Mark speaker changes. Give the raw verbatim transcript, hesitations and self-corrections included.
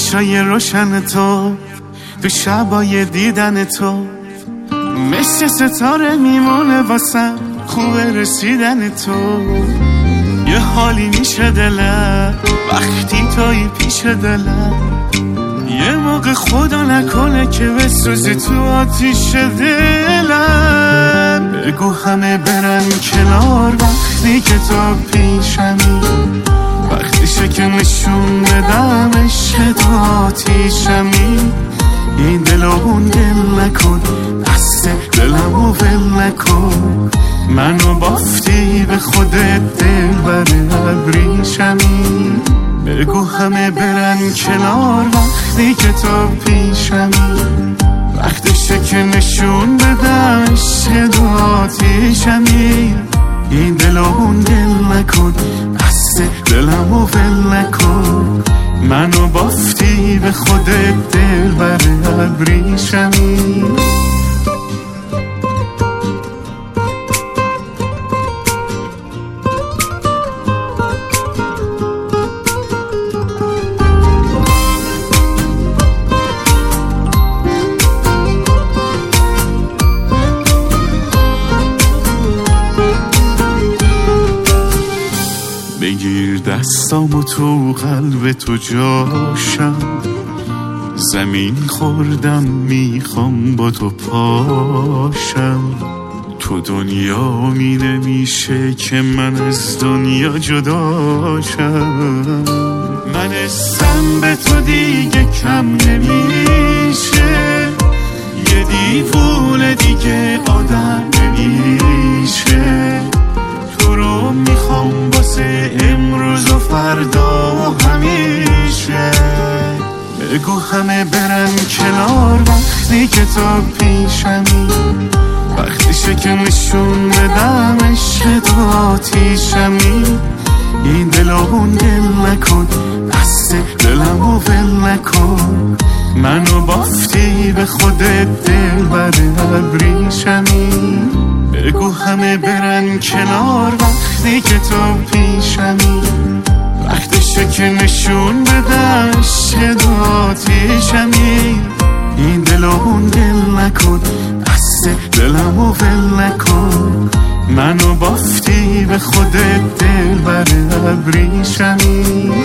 Speaker 1: چشای روشن تو، تو شبای دیدن تو، مثل ستاره میمونه واسم خوبه رسیدن تو. یه حالی میشه دلم وقتی توی پیش دلم، یه موقع خدا نکنه که بسوزی تو آتیش دلم. بگو همه برن کنار وقتی که تو پیشمی، وقتیشه که نشون بدم عشق تو آتیشمی. این دل و اون دل نکن، دست دلم و ول نکن، منو بافتی به خودت دل بر ابریشمی. بگو همه برن کنار وقتی که تو پیشمی، وقتشه که نشون بدم عشق تو آتیشمی. این دل و اون دل نکن، دست دلم و ول نکن، منو بافتی به خودت دل بر ابریشمی. بگیر دستامو تو قلب تو جاشم، زمین خوردم میخوام با تو پاشم. تو دنیا می نمیشه که من از دنیا جداشم. من اسم به تو دیگه کم نمیشه، یه دیوونه دیگه آدم نمیشه. تو رو میخوام واسه امروز و فردا و همیشه. بگو همه برن کنار وقتی که تو پیشمی، وقتیشه که نشون بدم عشق تو آتیشمی. این دل و اون دل نکن، دست دلم و ول نکن، منو بافتی به خودت دل بر ابریشمی. بگو همه برن کنار وقتی که تو پیشمی، وقتشه که نشون بدم عشق تو آتیشمی. این دل و اون دل نکن، دست دلم و ول نکن، منو بافتی به خودت دل بر ابریشمی.